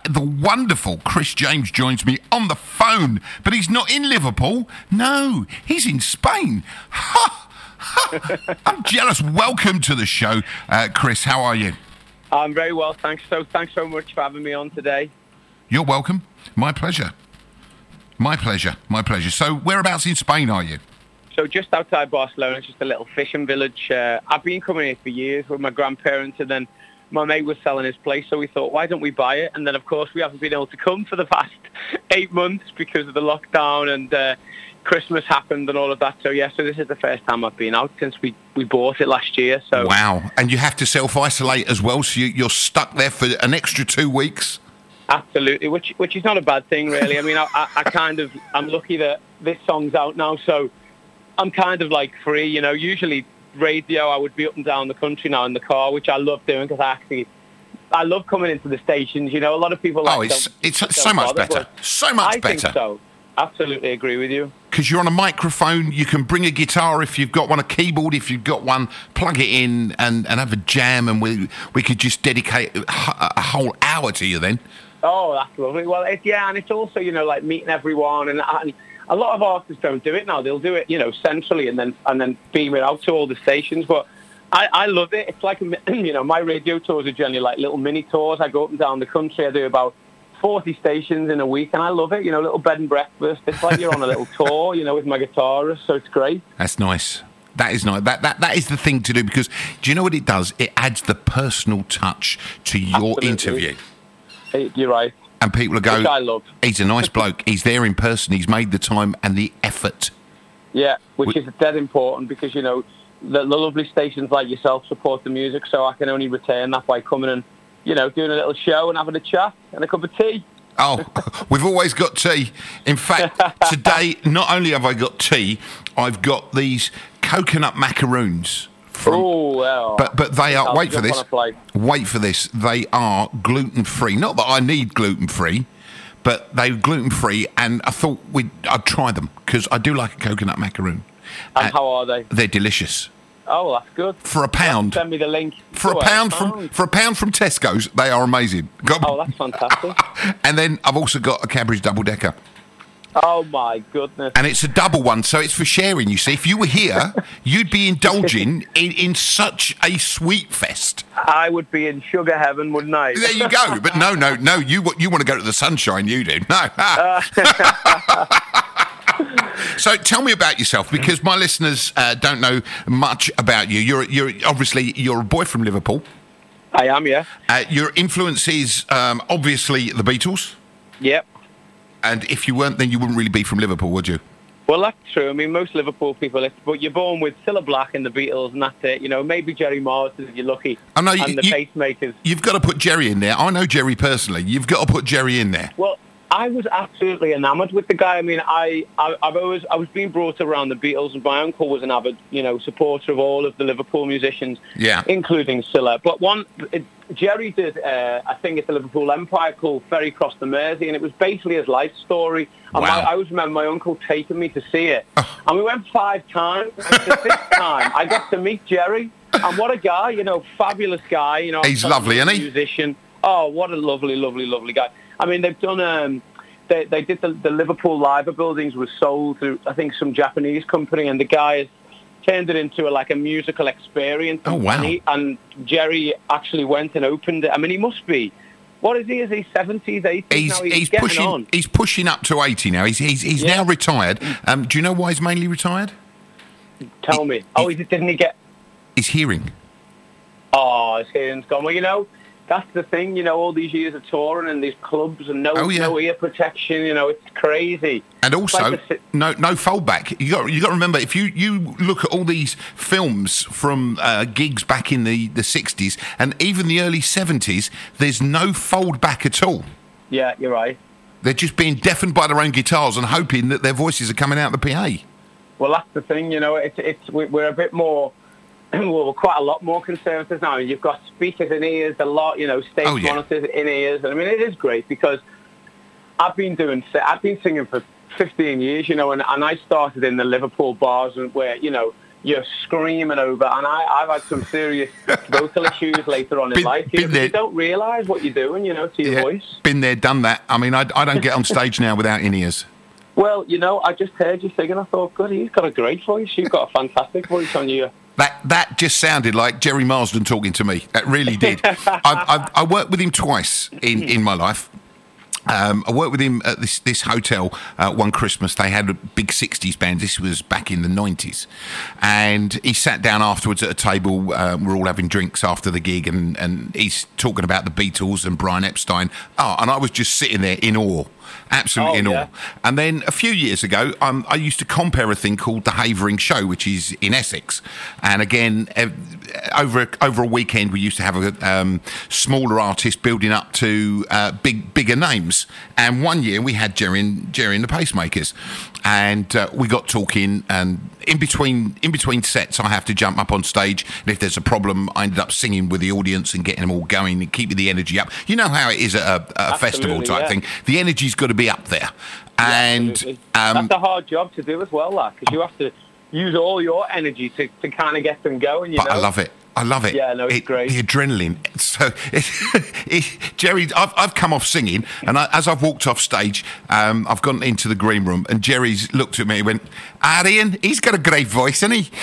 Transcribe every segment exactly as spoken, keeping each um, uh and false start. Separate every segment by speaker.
Speaker 1: the wonderful Chris James joins me on the phone, but he's not in Liverpool. No, he's in Spain. Ha! Ha! I'm jealous. Welcome to the show, uh, Chris. How are you?
Speaker 2: I'm very well, thanks. So thanks so much for having me on today.
Speaker 1: You're welcome. My pleasure. My pleasure. My pleasure. So whereabouts in Spain are you?
Speaker 2: So just outside Barcelona, just a little fishing village. Uh, I've been coming here for years with my grandparents, and then my mate was selling his place, so we thought, why don't we buy it? And then, of course, we haven't been able to come for the past eight months because of the lockdown, and uh, Christmas happened and all of that. So, yeah, so this is the first time I've been out since we, we bought it last year. So
Speaker 1: wow. And you have to self-isolate as well, so you, you're stuck there for an extra two weeks?
Speaker 2: Absolutely, which which is not a bad thing, really. I mean, I, I, I kind of, I'm lucky that this song's out now, so I'm kind of like free, you know. Usually radio, I would be up and down the country now in the car, which I love doing because I actually, I love coming into the stations. You know, a lot of people like.
Speaker 1: Oh, it's it's so much better, so much
Speaker 2: I
Speaker 1: better.
Speaker 2: I think so. Absolutely agree with you.
Speaker 1: Because you're on a microphone, you can bring a guitar if you've got one, a keyboard if you've got one, plug it in and, and have a jam, and we we could just dedicate a, a whole hour to you then.
Speaker 2: Oh, that's lovely. Well, it's, yeah, and it's also, you know, like meeting everyone, and, and a lot of artists don't do it now. They'll do it, you know, centrally and then and then beam it out to all the stations. But I, I love it. It's like, you know, my radio tours are generally like little mini tours. I go up and down the country. I do about forty stations in a week, and I love it. You know, little bed and breakfast. It's like you're on a little tour, you know, with my guitarist. So it's great.
Speaker 1: That's nice. That is nice. That, that, that is the thing to do, because do you know what it does? It adds the personal touch to your
Speaker 2: Absolutely.
Speaker 1: interview.
Speaker 2: You're right.
Speaker 1: And people will go,
Speaker 2: Which I love.
Speaker 1: He's a nice bloke. He's there in person. He's made the time and the effort.
Speaker 2: Yeah, which
Speaker 1: We-
Speaker 2: is dead important because, you know, the, the lovely stations like yourself support the music, so I can only return that by coming and, you know, doing a little show and having a chat and a cup of tea.
Speaker 1: Oh, we've always got tea. In fact, today, not only have I got tea, I've got these coconut macaroons. From,
Speaker 2: oh, well.
Speaker 1: but but they are,
Speaker 2: I'll
Speaker 1: wait for
Speaker 2: jump
Speaker 1: this,
Speaker 2: on a flight.
Speaker 1: wait for this, they are gluten-free. Not that I need gluten-free, but they're gluten-free, and I thought we'd, I'd try them, because I do like a coconut macaroon.
Speaker 2: And uh, how are they?
Speaker 1: They're delicious.
Speaker 2: Oh, that's good.
Speaker 1: For a pound.
Speaker 2: Send me the link.
Speaker 1: For
Speaker 2: oh,
Speaker 1: a pound
Speaker 2: a
Speaker 1: from
Speaker 2: pound.
Speaker 1: for a pound from Tesco's, they are amazing. Got,
Speaker 2: Oh, that's fantastic.
Speaker 1: and then I've also got a Cadbury's double decker.
Speaker 2: Oh, my goodness.
Speaker 1: And it's a double one, so it's for sharing, you see. If you were here, you'd be indulging in, in such a sweet fest.
Speaker 2: I would be in sugar heaven, wouldn't I?
Speaker 1: There you go. But no, no, no, you you want to go to the sunshine, you do. No. So tell me about yourself, because my listeners uh, don't know much about you. You're, you're obviously, you're a boy from Liverpool.
Speaker 2: I am, yeah.
Speaker 1: Uh, your influence is um, obviously the Beatles.
Speaker 2: Yep.
Speaker 1: And if you weren't, then you wouldn't really be from Liverpool, would you?
Speaker 2: Well, that's true. I mean, most Liverpool people, it's, but you're born with Cilla Black and the Beatles, and that's it. You know, maybe Jerry Marsden if you're lucky,
Speaker 1: I know, you,
Speaker 2: and the
Speaker 1: you,
Speaker 2: pacemakers.
Speaker 1: You've got to put Jerry in there. I know Jerry personally. You've got to put Jerry in there.
Speaker 2: Well, I was absolutely enamoured with the guy. I mean, I, I, I've always, I was being brought around the Beatles, and my uncle was an avid, you know, supporter of all of the Liverpool musicians,
Speaker 1: Yeah.
Speaker 2: including Cilla. But one, it, Jerry did uh, a thing at the Liverpool Empire called Ferry Cross the Mersey, and it was basically his life story. And
Speaker 1: Wow.
Speaker 2: my, I always remember my uncle taking me to see it, and we went five times. And the sixth time, I got to meet Jerry, and what a guy, you know, fabulous guy. You know,
Speaker 1: He's lovely, isn't he?
Speaker 2: Musician. Oh, what a lovely, lovely, lovely guy. I mean, they've done. Um, they they did the, the Liverpool Liver buildings was sold to I think some Japanese company, and the guy has turned it into a, like a musical experience.
Speaker 1: Oh wow!
Speaker 2: And, he, and Jerry actually went and opened it. I mean, he must be. What is he? Is he seventies, eighties?
Speaker 1: He's
Speaker 2: now? He's,
Speaker 1: he's
Speaker 2: getting
Speaker 1: pushing
Speaker 2: on.
Speaker 1: he's pushing up to eighty now. He's he's he's
Speaker 2: Yeah.
Speaker 1: now retired. Um, do you know why he's mainly retired?
Speaker 2: Tell
Speaker 1: he-
Speaker 2: me. Oh, he, didn't he get?
Speaker 1: His hearing.
Speaker 2: Oh, his hearing's gone. Well, you know, that's the thing. You know, all these years of touring and these clubs and no
Speaker 1: Oh, yeah.
Speaker 2: no ear protection. You know, it's crazy.
Speaker 1: And also,
Speaker 2: like the-
Speaker 1: no no foldback. You got you got to remember, if you, you look at all these films from uh, gigs back in the the sixties and even the early seventies, there's no foldback at all.
Speaker 2: Yeah, you're right.
Speaker 1: They're just being deafened by their own guitars and hoping that their voices are coming out the P A.
Speaker 2: Well, that's the thing. You know, it's it's we- we're a bit more. Well, we're quite a lot more conservative now. You've got speakers in ears, a lot, you know, stage
Speaker 1: Oh, yeah.
Speaker 2: monitors in ears. And I mean, it is great because I've been doing, I've been singing for fifteen years, you know, and, and I started in the Liverpool bars and where, you know, you're screaming over. And I, I've had some serious vocal issues later on in
Speaker 1: been,
Speaker 2: life.
Speaker 1: Been
Speaker 2: You,
Speaker 1: there.
Speaker 2: you don't realise what you're doing, you know, to your
Speaker 1: Yeah,
Speaker 2: voice.
Speaker 1: been there, done that. I mean, I, I don't get on stage now without in-ears.
Speaker 2: Well, you know, I just heard you singing. I thought, good, he's got a great voice. You've got a fantastic voice on you.
Speaker 1: That that just sounded like Jerry Marsden talking to me. That really did. I've, I've, I worked with him twice in, in my life. Um, I worked with him at this this hotel uh, one Christmas. They had a big sixties band. This was back in the nineties. And he sat down afterwards at a table. Uh, we're all having drinks after the gig, and, and he's talking about the Beatles and Brian Epstein. Oh, and I was just sitting there in awe. Absolutely
Speaker 2: Oh,
Speaker 1: in awe.
Speaker 2: yeah.
Speaker 1: And then a few years ago, um, I used to compare a thing called the Havering Show, which is in Essex. And again, ev- over a, over a weekend, we used to have a um, smaller artist building up to uh, big bigger names. And one year we had Jerry and, Jerry and the Pacemakers, and uh, we got talking. And in between in between sets, I have to jump up on stage. And if there's a problem, I ended up singing with the audience and getting them all going and keeping the energy up. You know how it is at a, a festival type
Speaker 2: yeah.
Speaker 1: thing. The energy's got to be up there. And
Speaker 2: Absolutely.
Speaker 1: um,
Speaker 2: That's a hard job to do as well, like, because you have to use all your energy to, to kind of get them going, you
Speaker 1: but
Speaker 2: know?
Speaker 1: I love it. I love it.
Speaker 2: Yeah, no, it's
Speaker 1: it,
Speaker 2: great.
Speaker 1: The adrenaline. So, it, it, Jerry, I've, I've come off singing, and I, as I've walked off stage, um, I've gone into the green room, and Jerry's looked at me and went, Arian, he's got a great voice, hasn't he?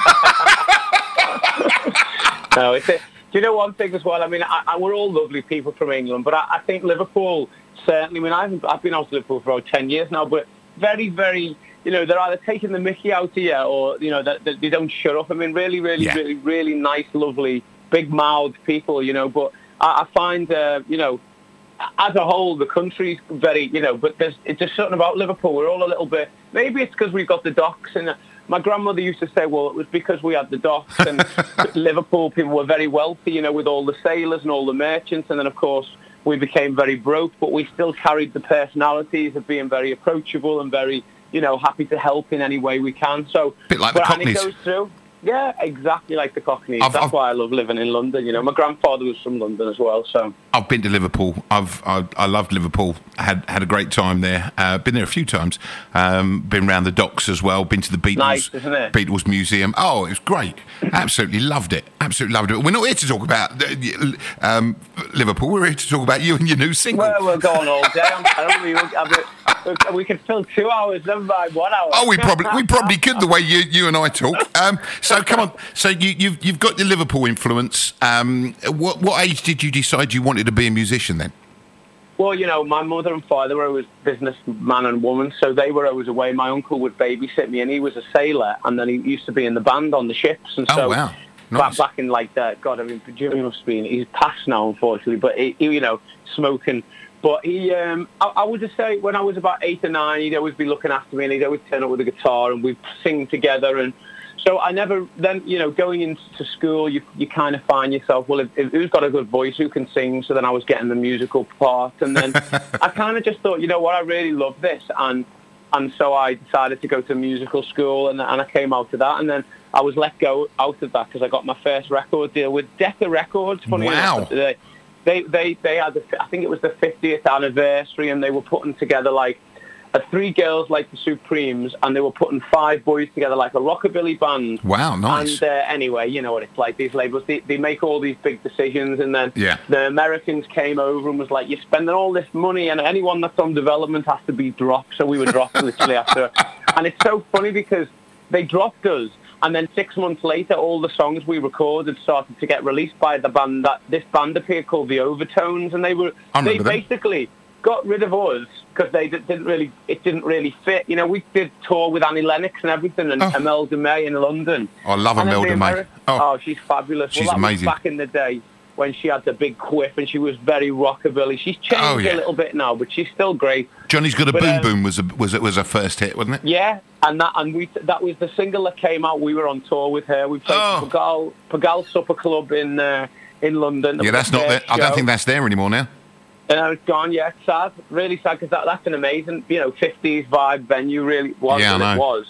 Speaker 2: No, it's a, do you know one thing as well? I mean, I, I, we're all lovely people from England, but I, I think Liverpool, certainly, I mean, I haven't, I've been out to Liverpool for about ten years now, but very, very, you know, they're either taking the mickey out here or, you know, that they, they don't shut up. I mean, really, really,
Speaker 1: Yeah.
Speaker 2: really, really nice, lovely, big-mouthed people, you know, but I, I find, uh, you know, as a whole, the country's very, you know, but there's it's just something about Liverpool. We're all a little bit, maybe it's because we've got the docks. And my grandmother used to say, well, it was because we had the docks. And Liverpool people were very wealthy, you know, with all the sailors and all the merchants. And then, of course, we became very broke, but we still carried the personalities of being very approachable and very, you know, happy to help in any way we can. So,
Speaker 1: Bit like the
Speaker 2: but, and it
Speaker 1: Cockneys.
Speaker 2: goes through. Yeah, exactly like the Cockneys.
Speaker 1: I've-
Speaker 2: That's
Speaker 1: I've-
Speaker 2: why I love living in London. You know, my grandfather was from London as well, so.
Speaker 1: I've been to Liverpool. I've I, I loved Liverpool. Had had a great time there. Uh, been there a few times. Um, been around the docks as well. Been to the Beatles
Speaker 2: Nice, isn't it?
Speaker 1: Beatles Museum. Oh, it was great. Absolutely loved it. Absolutely loved it. We're not here to talk about uh, um, Liverpool. We're here to talk about you and your new single.
Speaker 2: Well, we're going all day. I'm, I don't mean, I mean, we could fill two hours, never mind one hour.
Speaker 1: Oh, we probably we probably could the way you you and I talk. Um, so come on. So you, you've you've got the Liverpool influence. Um, what what age did you decide you wanted to be a musician then?
Speaker 2: Well, you know, my mother and father were always businessman and woman, so they were always away. My uncle would babysit me, and he was a sailor, and then he used to be in the band on the ships. And
Speaker 1: Oh,
Speaker 2: so
Speaker 1: wow.
Speaker 2: back,
Speaker 1: Nice.
Speaker 2: back in like that, God, I mean, Jimmy must be, he's passed now, unfortunately, but he, he, you know, smoking. But he, um, I, I would just say, when I was about eight or nine, he'd always be looking after me, and he'd always turn up with a guitar, and we'd sing together. And so I never, then, you know, going into school, you you kind of find yourself, well, if, if, who's got a good voice, who can sing? So then I was getting the musical part. And then I kind of just thought, you know what, I really love this. And and so I decided to go to musical school, and, and I came out of that. And then I was let go out of that because I got my first record deal with Decca Records. Funny
Speaker 1: Wow.
Speaker 2: enough, they, they, they, they had, the, I think it was the fiftieth anniversary, and they were putting together like a three girls like the Supremes, and they were putting five boys together like a rockabilly band.
Speaker 1: Wow, nice.
Speaker 2: And uh, anyway, you know what it's like, these labels, they, they make all these big decisions, and then
Speaker 1: Yeah.
Speaker 2: the Americans came over and was like, you're spending all this money, and anyone that's on development has to be dropped. So we were dropped literally after. And it's so funny because they dropped us, and then six months later, all the songs we recorded started to get released by the band that this band appeared called the Overtones, and they were
Speaker 1: I
Speaker 2: they
Speaker 1: remember them.
Speaker 2: basically got rid of us because they d- didn't really it didn't really fit. You know, we did tour with Annie Lennox and everything, and
Speaker 1: Oh.
Speaker 2: Imelda May in London.
Speaker 1: I love
Speaker 2: And then
Speaker 1: Imelda
Speaker 2: the
Speaker 1: May.
Speaker 2: Ameri-
Speaker 1: Oh.
Speaker 2: Oh, she's fabulous.
Speaker 1: She's
Speaker 2: well, that
Speaker 1: amazing.
Speaker 2: Was back in the day when she had the big quiff and she was very rockabilly. She's changed
Speaker 1: Oh, yeah.
Speaker 2: a little bit now, but she's still great.
Speaker 1: Johnny's Got a
Speaker 2: But,
Speaker 1: Boom
Speaker 2: um,
Speaker 1: Boom was a, was it was a first hit, wasn't it?
Speaker 2: Yeah, and that and we that was the single that came out. We were on tour with her. We played
Speaker 1: Oh.
Speaker 2: Pagal Pagal Supper Club in uh, in London. That
Speaker 1: Yeah,
Speaker 2: was
Speaker 1: that's
Speaker 2: the
Speaker 1: not there.
Speaker 2: first
Speaker 1: I don't
Speaker 2: show.
Speaker 1: think that's there anymore now.
Speaker 2: Uh, it's gone, yeah. It's sad, really sad, because that, that's an amazing, you know, fifties vibe venue, really was
Speaker 1: Yeah, I
Speaker 2: what it
Speaker 1: know.
Speaker 2: was.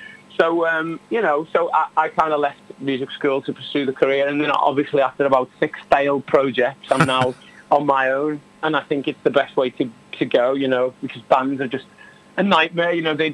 Speaker 2: So, um, you know, so I, I kind of left music school to pursue the career, and then obviously after about six failed projects, I'm now on my own, and I think it's the best way to, to go, you know, because bands are just a nightmare, you know, they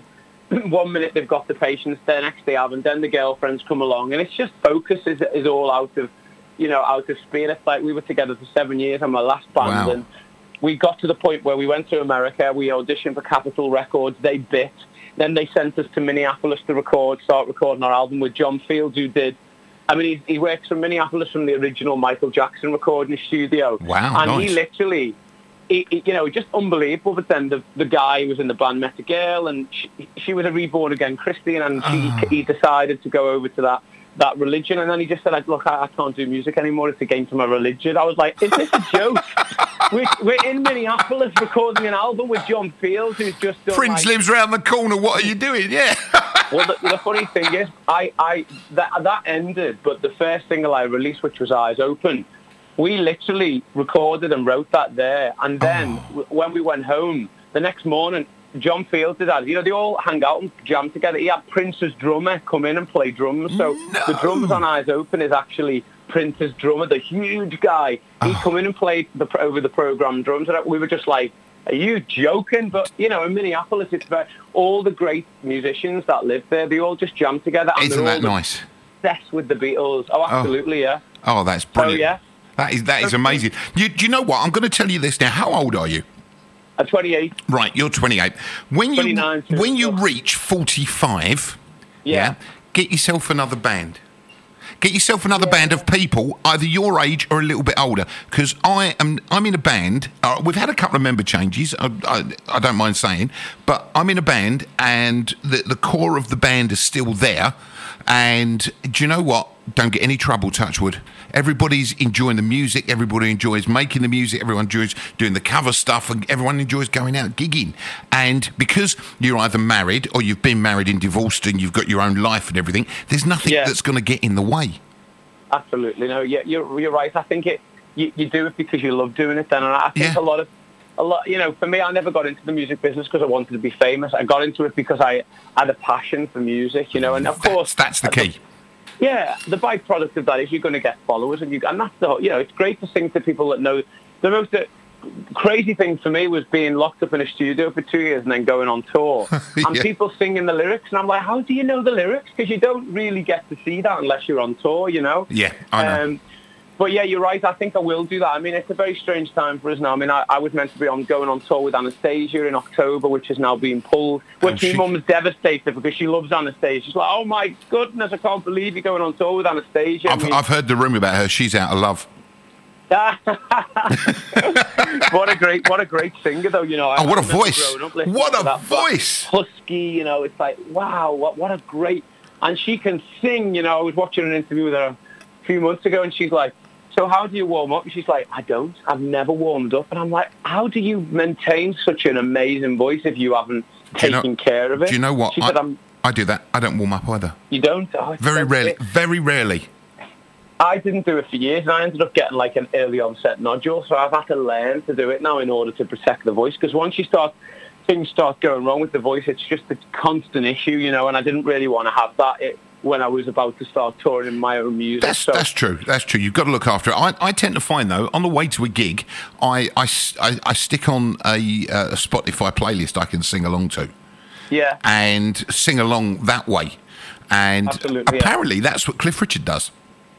Speaker 2: one minute they've got the patients, the next they haven't, then the girlfriends come along, and it's just focus is is all out of, you know, out of speed. It's like we were together for seven years on my last band,
Speaker 1: Wow.
Speaker 2: and we got to the point where we went to America, we auditioned for Capitol Records, they bit, then they sent us to Minneapolis to record, start recording our album with John Fields, who did, I mean, he, he works from Minneapolis from the original Michael Jackson recording studio.
Speaker 1: Wow,
Speaker 2: and
Speaker 1: nice.
Speaker 2: he literally, he, he, you know, just unbelievable. But then the the guy who was in the band met a girl, and she, she was a reborn again Christian, and she,
Speaker 1: Oh.
Speaker 2: he decided to go over to that that religion, and then he just said, like, look, I, I can't do music anymore, it's against my religion. I was like, is this a joke? we're, we're in Minneapolis recording an album with John Fields, who's just done,
Speaker 1: Prince
Speaker 2: like,
Speaker 1: lives round the corner. What are you doing? Yeah.
Speaker 2: well, the, the funny thing is, I, I that that ended, but the first single I released, which was Eyes Open, we literally recorded and wrote that there. And then
Speaker 1: Oh.
Speaker 2: w- when we went home, the next morning, John Fields did that. You know, they all hang out and jam together. He had Prince's drummer come in and play drums. So
Speaker 1: No.
Speaker 2: the drums on Eyes Open is actually Prince's drummer, the huge guy. He
Speaker 1: Oh.
Speaker 2: come in and played the, over the program drums. And we were just like, are you joking? But, you know, in Minneapolis, it's very, all the great musicians that live there, they all just jam together. And
Speaker 1: Isn't
Speaker 2: they're
Speaker 1: that
Speaker 2: all
Speaker 1: nice?
Speaker 2: obsessed with the Beatles. Oh, absolutely, yeah.
Speaker 1: Oh, that's brilliant.
Speaker 2: Oh, yeah.
Speaker 1: That is that is amazing. You, do you know what? I'm going to tell you this now. How old are you?
Speaker 2: At twenty-eight,
Speaker 1: Right, you're twenty-eight. When you
Speaker 2: twenty-nine,
Speaker 1: when you
Speaker 2: oh.
Speaker 1: reach forty-five,
Speaker 2: Yeah.
Speaker 1: get yourself another band. Get yourself another band of people, either your age or a little bit older. Because I am, I'm in a band. Uh, we've had a couple of member changes. I, I, I don't mind saying, but I'm in a band, and the the core of the band is still there. And do you know what? Don't get any trouble, touch wood. Everybody's enjoying the music. Everybody enjoys making the music. Everyone enjoys doing the cover stuff, and everyone enjoys going out gigging. And because you're either married or you've been married and divorced, and you've got your own life and everything, there's nothing
Speaker 2: Yeah.
Speaker 1: that's going to get in the way.
Speaker 2: Absolutely. No, yeah, you're, you're right. I think it. You, you do it because you love doing it. Then, and I think
Speaker 1: Yeah.
Speaker 2: a lot of, a lot. You know, for me, I never got into the music business because I wanted to be famous. I got into it because I had a passion for music. You know, and of course,
Speaker 1: that's, that's the key.
Speaker 2: yeah, the byproduct of that is you're going to get followers, and you and that's the whole- you know, it's great to sing to people that know. The most uh, crazy thing for me was being locked up in a studio for two years and then going on tour, and
Speaker 1: Yeah.
Speaker 2: people singing the lyrics, and I'm like, how do you know the lyrics? Because you don't really get to see that unless you're on tour, you know.
Speaker 1: Yeah, I know.
Speaker 2: Um, but yeah, you're right. I think I will do that. I mean, it's a very strange time for us now. I mean, I, I was meant to be on going on tour with Anastasia in October, which is now being pulled.
Speaker 1: Oh,
Speaker 2: Which my
Speaker 1: she-
Speaker 2: mum's devastated because she loves Anastasia. She's like, oh my goodness, I can't believe you're going on tour with Anastasia. I
Speaker 1: I've,
Speaker 2: mean,
Speaker 1: I've heard the rumour about her. She's out of love.
Speaker 2: what a great, what a great singer, though. You know, I
Speaker 1: Oh, what a
Speaker 2: remember
Speaker 1: voice.
Speaker 2: growing up listening
Speaker 1: What
Speaker 2: to
Speaker 1: a
Speaker 2: that
Speaker 1: voice.
Speaker 2: husky. You know, it's like, wow, what what a great, and she can sing. You know, I was watching an interview with her a few months ago, and she's like, so how do you warm up? And she's like, I don't. I've never warmed up. And I'm like, how do you maintain such an amazing voice if you haven't
Speaker 1: Do you
Speaker 2: taken
Speaker 1: know-
Speaker 2: care of it?
Speaker 1: Do you know what?
Speaker 2: She
Speaker 1: I,
Speaker 2: said, I'm,
Speaker 1: I do that. I don't warm up either.
Speaker 2: you don't? Oh, it's
Speaker 1: Very
Speaker 2: so
Speaker 1: rarely.
Speaker 2: sick.
Speaker 1: Very rarely.
Speaker 2: I didn't do it for years, and I ended up getting like an early onset nodule, so I've had to learn to do it now in order to protect the voice, because once you start, things start going wrong with the voice, it's just a constant issue, you know, and I didn't really want to have that it, when I was about to start touring my own music.
Speaker 1: That's
Speaker 2: so,
Speaker 1: that's true. That's true. You've got to look after it. I, I tend to find though, on the way to a gig, I I, s- I- I stick on a, uh, a Spotify playlist I can sing along to,
Speaker 2: yeah,
Speaker 1: and sing along that way. And
Speaker 2: Absolutely, yeah.
Speaker 1: apparently that's what Cliff Richard does.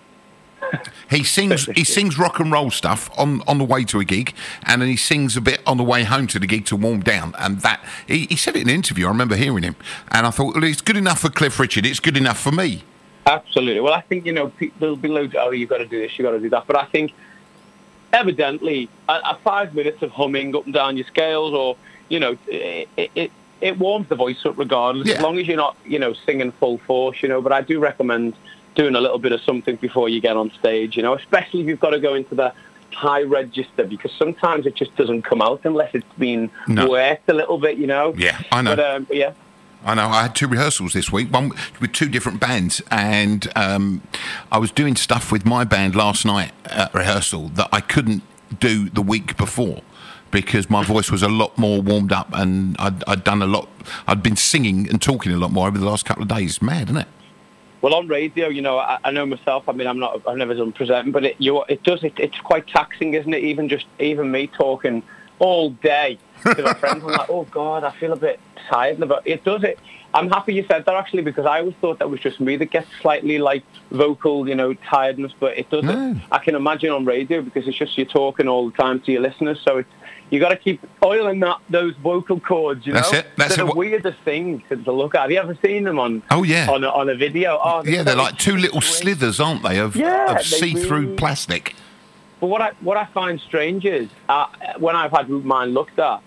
Speaker 1: He sings he sings rock and roll stuff on, on the way to a gig, and then he sings a bit on the way home to the gig to warm down. And that he, he said it in an interview. I remember hearing him, and I thought, well, it's good enough for Cliff Richard. It's good enough for me.
Speaker 2: absolutely. Well, I think, you know, pe- there'll be loads, oh, you've got to do this, you've got to do that, but I think evidently a, a five minutes of humming up and down your scales, or, you know, it, it, it warms the voice up regardless,
Speaker 1: Yeah.
Speaker 2: as long as you're not, you know, singing full force, you know, but I do recommend doing a little bit of something before you get on stage, you know, especially if you've got to go into the high register, because sometimes it just doesn't come out unless it's been
Speaker 1: No.
Speaker 2: worked a little bit, you know.
Speaker 1: Yeah, I know.
Speaker 2: But, um, but yeah.
Speaker 1: I know. I had two rehearsals this week, one with two different bands, and um, I was doing stuff with my band last night at rehearsal that I couldn't do the week before because my voice was a lot more warmed up, and I'd, I'd done a lot. I'd been singing and talking a lot more over the last couple of days. Mad, isn't it?
Speaker 2: Well, on radio, you know, I, I know myself. I mean, I'm not. I've never done presenting, but it you it does. It, it's quite taxing, isn't it? Even just even me talking all day to my friends. I'm like, oh God, I feel a bit tired. But it does it. I'm happy you said that actually, because I always thought that was just me that gets slightly like vocal, you know, tiredness. But it doesn't.
Speaker 1: No.
Speaker 2: I can imagine on radio because it's just you're talking all the time to your listeners. So it's you got to keep oiling that those vocal cords. You
Speaker 1: That's
Speaker 2: know,
Speaker 1: it. That's
Speaker 2: they're
Speaker 1: it.
Speaker 2: the weirdest thing to, to look at. Have you ever seen them on?
Speaker 1: Oh yeah.
Speaker 2: On a, on a video. Oh,
Speaker 1: yeah, they're
Speaker 2: so
Speaker 1: like two little
Speaker 2: strange.
Speaker 1: slithers, aren't they, of,
Speaker 2: Yeah,
Speaker 1: of
Speaker 2: they
Speaker 1: see-through
Speaker 2: really-
Speaker 1: plastic.
Speaker 2: But what I what I find strange is uh, when I've had mine looked at,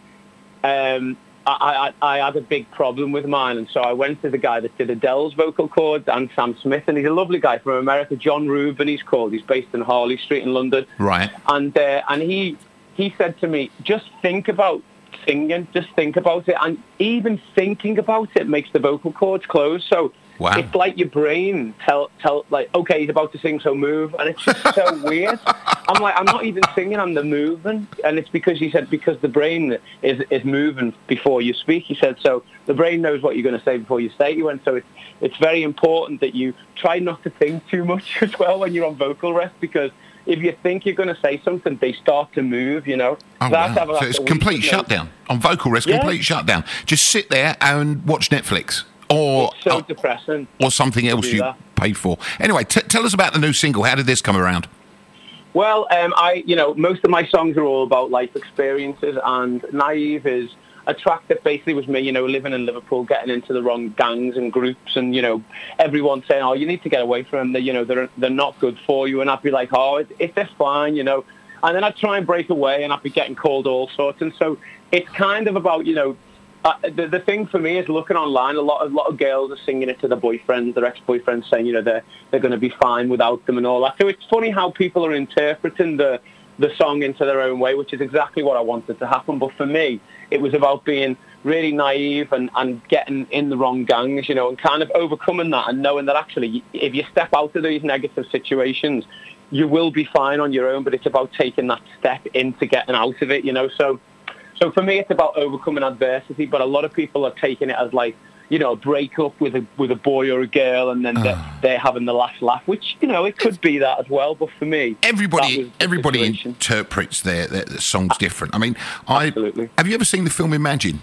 Speaker 2: um, I, I, I had a big problem with mine, and so I went to the guy that did Adele's vocal cords and Sam Smith, and he's a lovely guy from America, John Rubin. He's called. He's based in Harley Street in London.
Speaker 1: Right.
Speaker 2: And uh, and he he said to me, just think about singing, just think about it, and even thinking about it makes the vocal cords close. So.
Speaker 1: Wow.
Speaker 2: It's like your brain tell tell like, okay, he's about to sing, so move, and it's just so weird. I'm like, I'm not even singing, I'm the moving, and it's because he said because the brain is is moving before you speak. He said so the brain knows what you're going to say before you say it. He went so it's it's very important that you try not to think too much as well when you're on vocal rest, because if you think you're going to say something, they start to move. You know.
Speaker 1: Oh,
Speaker 2: That's
Speaker 1: wow.
Speaker 2: how-
Speaker 1: So it's
Speaker 2: that's a
Speaker 1: complete
Speaker 2: week, you know.
Speaker 1: shutdown. On vocal rest,
Speaker 2: Yeah.
Speaker 1: complete shutdown. Just sit there and watch Netflix. Or,
Speaker 2: It's so
Speaker 1: or,
Speaker 2: depressing.
Speaker 1: or something else
Speaker 2: do
Speaker 1: you
Speaker 2: that.
Speaker 1: paid for. Anyway, t- tell us about the new single. How did this come around?
Speaker 2: Well, um, I, you know, most of my songs are all about life experiences, and Naive is a track that basically was me, you know, living in Liverpool, getting into the wrong gangs and groups, and, you know, everyone saying, oh, you need to get away from them, they, you know, they're, they're not good for you, and I'd be like, oh, it, it, they're fine, you know, and then I'd try and break away, and I'd be getting called all sorts, and so it's kind of about, you know, Uh, the, the thing for me is looking online. A lot, a lot of girls are singing it to their boyfriends, their ex-boyfriends, saying you know they're they're going to be fine without them and all that. So it's funny how people are interpreting the the song into their own way, which is exactly what I wanted to happen. But for me, it was about being really naive and, and getting in the wrong gangs, you know, and kind of overcoming that and knowing that actually, if you step out of these negative situations, you will be fine on your own. But it's about taking that step into getting out of it, you know. So. So for me, it's about overcoming adversity, but a lot of people are taking it as like, you know, a breakup with a with a boy or a girl, and then
Speaker 1: Oh.
Speaker 2: they're, they're having the last laugh, which, you know, it could be that as well. But for me, that
Speaker 1: Everybody,
Speaker 2: was the
Speaker 1: everybody
Speaker 2: situation.
Speaker 1: interprets their, their, their songs different. I mean, I
Speaker 2: Absolutely.
Speaker 1: have you ever seen the film Imagine?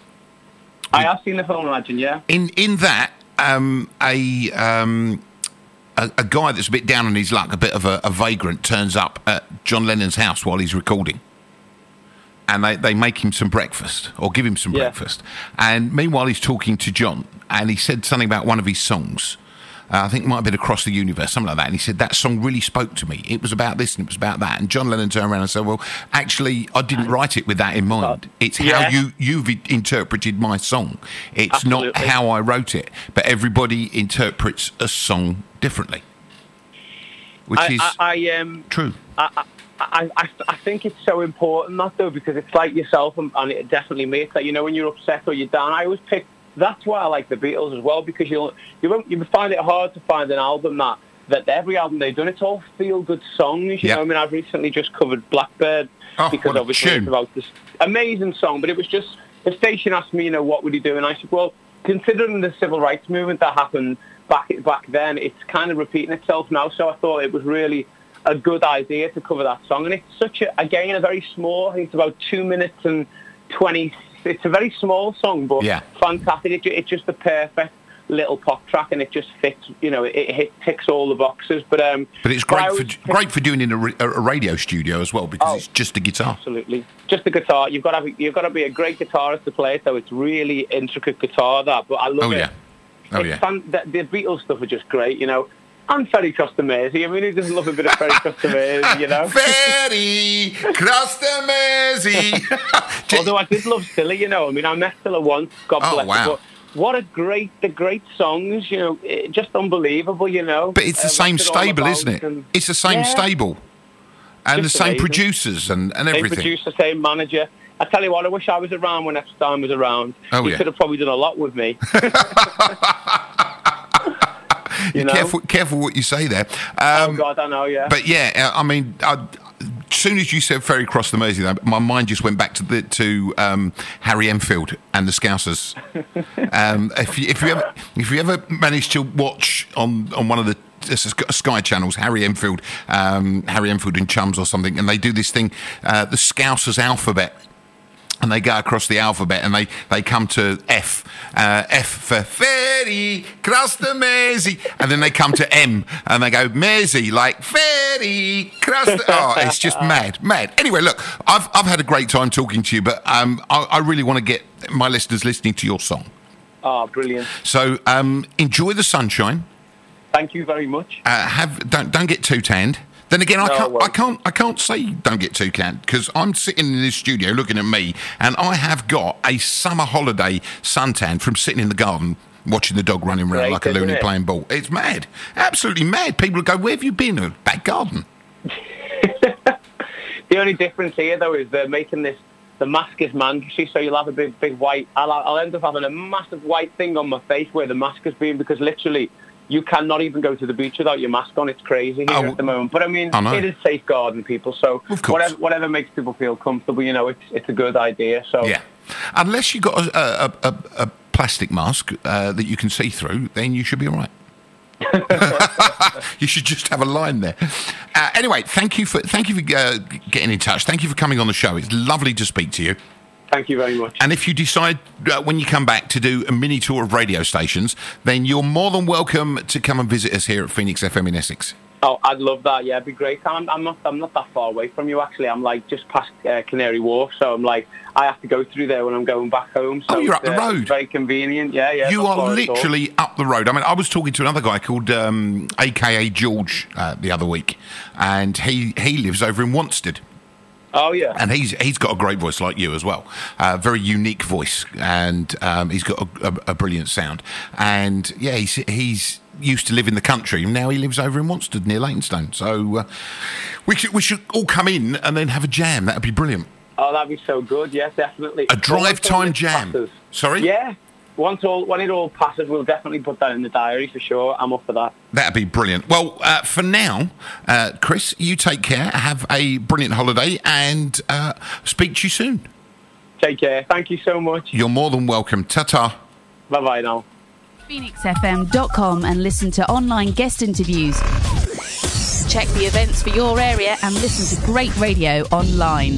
Speaker 2: I have seen the film Imagine, yeah.
Speaker 1: In in that, um, a, um, a a guy that's a bit down on his luck, a bit of a, a vagrant, turns up at John Lennon's house while he's recording. And they, they make him some breakfast, or give him some
Speaker 2: Yeah.
Speaker 1: breakfast. And meanwhile, he's talking to John, and he said something about one of his songs. Uh, I think it might have been Across the Universe, something like that. And he said, that song really spoke to me. It was about this and it was about that. And John Lennon turned around and said, well, actually, I didn't write it with that in mind. It's how
Speaker 2: Yeah.
Speaker 1: you, you've i- interpreted my song. It's not
Speaker 2: Absolutely.
Speaker 1: how I wrote it. But everybody interprets a song differently, which
Speaker 2: I,
Speaker 1: is
Speaker 2: I, I, um,
Speaker 1: true.
Speaker 2: I, I, I, I I think it's so important that though, because it's like yourself, and, and it definitely me. It's like, you know, when you're upset or you're down, I always pick. That's why I like the Beatles as well, because you'll you won't you find it hard to find an album that that every album they've done, it's all feel good songs. You
Speaker 1: Yeah.
Speaker 2: know, I mean, I've recently just covered Blackbird
Speaker 1: Oh,
Speaker 2: because
Speaker 1: what a
Speaker 2: obviously
Speaker 1: tune.
Speaker 2: it's about this amazing song, but it was just the station asked me, you know, what would he do, and I said, well, considering the civil rights movement that happened back back then, it's kind of repeating itself now. So I thought it was really a good idea to cover that song, and it's such a again a very small. I think it's about two minutes and twenty. It's a very small song, but
Speaker 1: Yeah.
Speaker 2: fantastic. It, it's just the perfect little pop track, and it just fits. You know, it, it ticks all the boxes. But um,
Speaker 1: But it's
Speaker 2: but I
Speaker 1: great for
Speaker 2: always pick-
Speaker 1: great for doing in a, ra- a radio studio as well, because
Speaker 2: Oh.
Speaker 1: it's just a guitar.
Speaker 2: Absolutely, just the guitar. You've got to have, you've got to be a great guitarist to play it. So it's really intricate guitar that. But I love
Speaker 1: Oh
Speaker 2: it.
Speaker 1: yeah, oh
Speaker 2: It's
Speaker 1: yeah.
Speaker 2: fan- the, the Beatles stuff are just great, you know. And Ferry Cross-the-Mersey. I mean, who doesn't love a bit of Ferry Cross-the-Mersey, you know?
Speaker 1: Ferry cross the Mersey.
Speaker 2: Although I did love Stiller, you know. I mean, I met Stiller once, God
Speaker 1: Oh,
Speaker 2: bless
Speaker 1: wow.
Speaker 2: him. But what a great, the great songs, you know, it, just unbelievable, you know.
Speaker 1: But it's the
Speaker 2: Uh,
Speaker 1: same
Speaker 2: what's it all
Speaker 1: stable,
Speaker 2: about?
Speaker 1: isn't it?
Speaker 2: And-
Speaker 1: It's the same
Speaker 2: Yeah.
Speaker 1: stable, and
Speaker 2: Just
Speaker 1: the same
Speaker 2: amazing.
Speaker 1: producers and, and
Speaker 2: Same
Speaker 1: everything.
Speaker 2: producer, same manager. I tell you what, I wish I was around when Epstein was around.
Speaker 1: Oh,
Speaker 2: he
Speaker 1: yeah.
Speaker 2: could have probably done a lot with me. you know?
Speaker 1: Careful, careful what you say there.
Speaker 2: Oh,
Speaker 1: Um,
Speaker 2: God, I know, yeah.
Speaker 1: But yeah, uh, I mean, I, as soon as you said Ferry Cross the Mersey, though, my mind just went back to the to um, Harry Enfield and the Scousers. um, if you if you ever if you ever managed to watch on on one of the uh, Sky channels, Harry Enfield, um, Harry Enfield and Chums or something, and they do this thing, uh, the Scousers alphabet. and they go across the alphabet, and they, they come to F. Uh, F for ferry, cross the Mersey. And then they come to M, and they go Mersey, like ferry, cross the... Oh, it's just mad, mad. Anyway, look, I've I've had a great time talking to you, but um, I, I really want to get my listeners listening to your song.
Speaker 2: Oh, brilliant.
Speaker 1: So um, enjoy the sunshine.
Speaker 2: Thank you very much.
Speaker 1: Uh, have don't don't get too tanned. Then again, I
Speaker 2: No, I
Speaker 1: can't, I
Speaker 2: won't.
Speaker 1: can't, I can't say don't get too tanned because I'm sitting in this studio looking at me, and I have got a summer holiday suntan from sitting in the garden watching the dog running around
Speaker 2: Great,
Speaker 1: like a
Speaker 2: isn't
Speaker 1: loony
Speaker 2: it?
Speaker 1: playing ball. It's mad, absolutely mad. People go, "Where have you been?" A back garden.
Speaker 2: The only difference here, though, is they're making this, the mask is mandatory, so you'll have a big, big white, I'll, I'll end up having a massive white thing on my face where the mask has been, because literally you cannot even go to the beach without your mask on. It's crazy here
Speaker 1: Oh,
Speaker 2: at the moment. But I mean,
Speaker 1: I know.
Speaker 2: it is safeguarding people, so
Speaker 1: Of course.
Speaker 2: whatever whatever makes people feel comfortable, you know, it's it's a good idea. So
Speaker 1: Yeah, unless you got a, a, a, a plastic mask uh, that you can see through, then you should be all right. You should just have a line there. Uh, anyway, thank you for thank you for uh, getting in touch. Thank you for coming on the show. It's lovely to speak to you.
Speaker 2: thank you very much.
Speaker 1: And if you decide uh, when you come back to do a mini tour of radio stations, then you're more than welcome to come and visit us here at Phoenix F M in Essex.
Speaker 2: Oh, I'd love that. Yeah, it'd be great. I'm, I'm not. I'm not that far away from you. Actually, I'm like just past uh, Canary Wharf, so I'm like I have to go through there when I'm going back home. So
Speaker 1: Oh, you're up
Speaker 2: it's,
Speaker 1: the
Speaker 2: uh,
Speaker 1: road.
Speaker 2: It's very convenient. Yeah, yeah.
Speaker 1: You
Speaker 2: not
Speaker 1: are
Speaker 2: far at all.
Speaker 1: literally up the road. I mean, I was talking to another guy called um, A K A George uh, the other week, and he, he lives over in Wanstead.
Speaker 2: Oh yeah.
Speaker 1: And he's he's got a great voice like you as well, uh, very unique voice, and um, he's got a, a, a brilliant sound. And yeah, he's he's used to live in the country. Now he lives over in Wanstead near Leytonstone. So uh, we should we should all come in and then have a jam. That'd be brilliant.
Speaker 2: Oh, that'd be so good. Yes, definitely.
Speaker 1: A
Speaker 2: But
Speaker 1: drive
Speaker 2: once all
Speaker 1: time
Speaker 2: this
Speaker 1: jam.
Speaker 2: passes-
Speaker 1: Sorry?
Speaker 2: Yeah. Once all when it all passes, we'll definitely put that in the diary for sure. I'm up for that.
Speaker 1: That'd be brilliant. Well, uh, for now, uh, Chris, you take care. Have a brilliant holiday, and uh, speak to you soon.
Speaker 2: Take care. Thank you so much.
Speaker 1: You're more than welcome. Ta-ta.
Speaker 2: Bye bye now.
Speaker 3: phoenix f m dot com and listen to online guest interviews. Check the events for your area and listen to great radio online.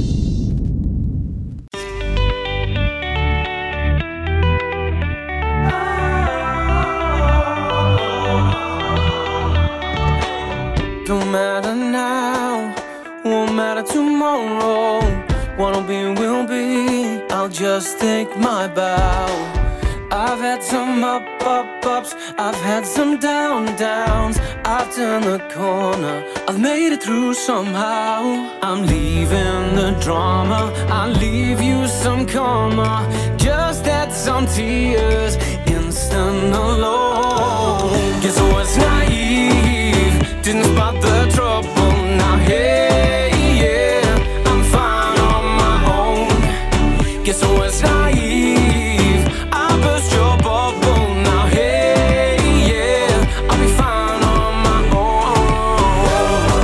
Speaker 4: Don't matter now, won't matter tomorrow. What'll be, will be. I'll just take my bow. I've had some up, up, ups. I've had some down, downs. I've turned the corner. I've made it through somehow. I'm leaving the drama. I'll leave you some karma. Just add some tears. Instant alone. Guess I was naive. Didn't spot the trouble. Now hey, yeah, I'm fine on my own. Guess I was naive. I burst your bubble. Now hey, yeah, I'll be fine on my own.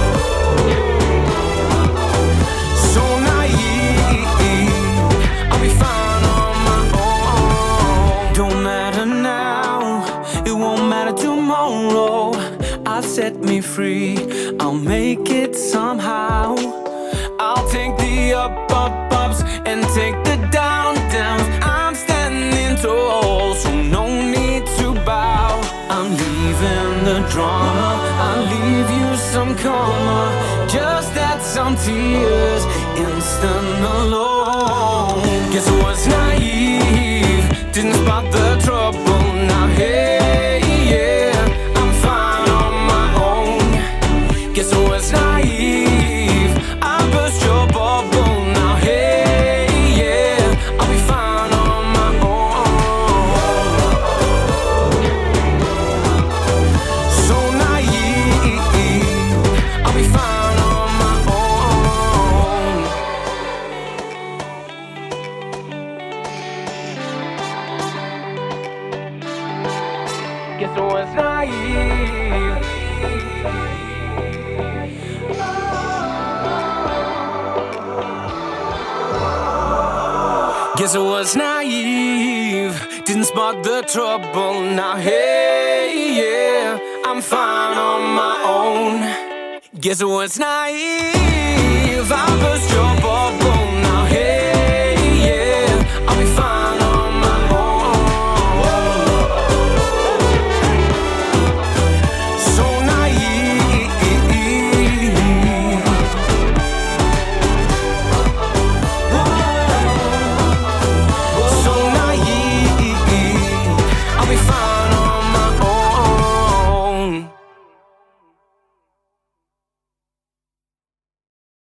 Speaker 4: So naive. I'll be fine on my own. Don't matter now. It won't matter tomorrow. I set me free, I'll make it somehow. I'll take the up, up, ups and take the down, downs. I'm standing tall, so no need to bow. I'm leaving the drama, I'll leave you some karma. Just add some tears, instant alone. Guess I was naive, didn't spot the trouble. Now hey, yeah, I'm fine on my own. Guess I was naive. I burst your bubble. Now hey, yeah, I'll be fine on my own. So naive. I'll be fine on my own. Guess I was naive. Guess I was naive, didn't spot the trouble. Now hey, yeah, I'm fine on my own. Guess I was naive, I was